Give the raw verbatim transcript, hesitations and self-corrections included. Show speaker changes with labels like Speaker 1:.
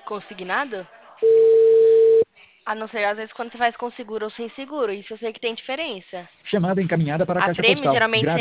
Speaker 1: Consignado? A não ser às vezes quando você faz com seguro ou sem seguro. Isso eu sei que tem diferença.
Speaker 2: Chamada encaminhada para a
Speaker 1: A
Speaker 2: caixa
Speaker 1: prêmio
Speaker 2: postal.
Speaker 1: geralmente
Speaker 2: Grave.